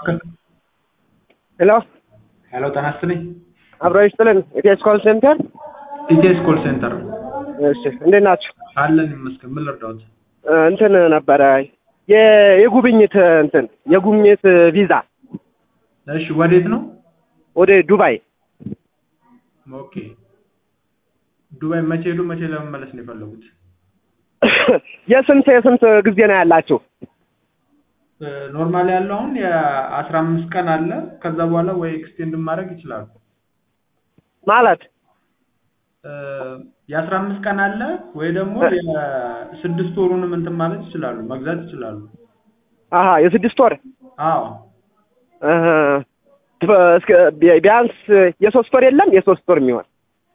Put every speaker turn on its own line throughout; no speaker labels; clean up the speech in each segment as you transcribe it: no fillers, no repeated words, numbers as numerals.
Hello.
Hello, Tanasini.
Abroad Stolen. It is call center.
It is call center.
Yes, እንዴት ናችሁ?
አለን ይመስገን። ምን ልርዳዎት?
እንትን ነበረ የጉብኝት ቪዛ።
እሺ፣ ወዴት ነው?
ወደ ዱባይ።
ኦኬ። ዱባይ መቼ ሄዱ? መቼ ለመመለስ ነው የፈለጉት?
የስንት ጊዜ ነው ያላችሁ?
ኖርማሊ ያለው አሁን የ15 ቀን አለ። ከዛ በኋላ ወይ ኤክስቴንድ ማድረግ ይችላሉ።
ማለት
የ15 ቀን አለ ወይ ደግሞ የ6 ወሩንም እንትን ማለት ይችላሉ፣ መግዛት ይችላሉ።
አሃ የ6 ወር?
አዎ።
ቢያንስ የ3 ወር የለም? የ3 ወር የሚሆን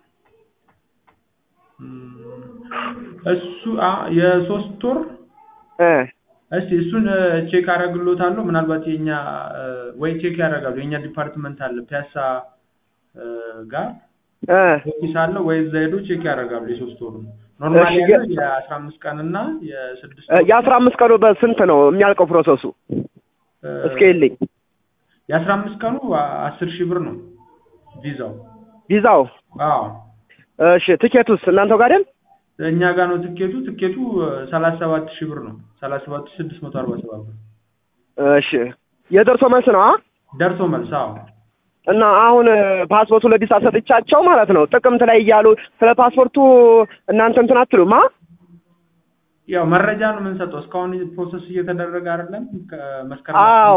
እሱ የ3 ወር እሺ፣ እሱን ቼክ አደርግልዎታለሁ። ምናልባት የኛ ወይ ቼክ ያደርጋሉ። የኛ ዲፓርትመንት አለ ፒያሳ ጋር ኦፊስ አለ፣ ወይ እዛ ሄዶ ቼክ ያደርጋሉ። የ3 ወሩ ኖርማሊ የ15 ቀን እና የ6 ወር።
የ15 ቀኑ በስንት ነው የሚያልቀው ፕሮሰሱ? እስኪ ይልኝ።
የ15 ቀኑ 10,000 ብር ነው ቪዛው። አዎ።
እሺ፣ ትኬቱስ እናንተው ጋር አይደል?
እኛ ጋር ነው ትኬቱ 37,000 ብር ነው። 37,647 ብር።
እሺ፣ የደርሶ መልስ ነው?
ደርሶ መልስ። አዎ።
እና አሁን ፓስፖርቱ ለቢሳ ሰጥቻቸው ማለት ነው ጥቅምት ላይ እያሉ ስለ ፓስፖርቱ እናንተ እንትን አትሉም?
ያው መረጃ ነው የምንሰጠው። እስካሁን ፕሮሰስ እየተደረገ አይደለም። ከመስከረም
አዎ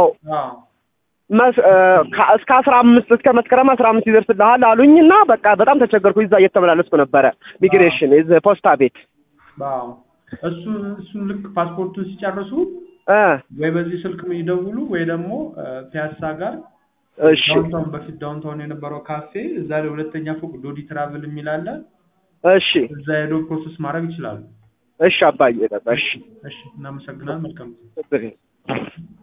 እስከ 15 እስከ መስከረም 15 ይደርስልሃል አሉኝና በቃ በጣም ተቸገርኩ። እዛ እየተመላለስኩ ነበረ ሚግሬሽን ፖስታ ቤት።
አዎ። እሱን ልክ ፓስፖርቱን ሲጨርሱ ወይ በዚህ ስልክ ይደውሉ ወይ ደግሞ ፒያሳ ጋር ዳውንታውን የነበረው ካፌ እዛ ላይ ሁለተኛ ፎቅ ዶዲ ትራቭል የሚል አለ።
እሺ፣
እዛ ሄዶ ፕሮሰስ ማድረግ ይችላሉ።
እሺ አባዬ። እሺ፣
እናመሰግናለን። መልካም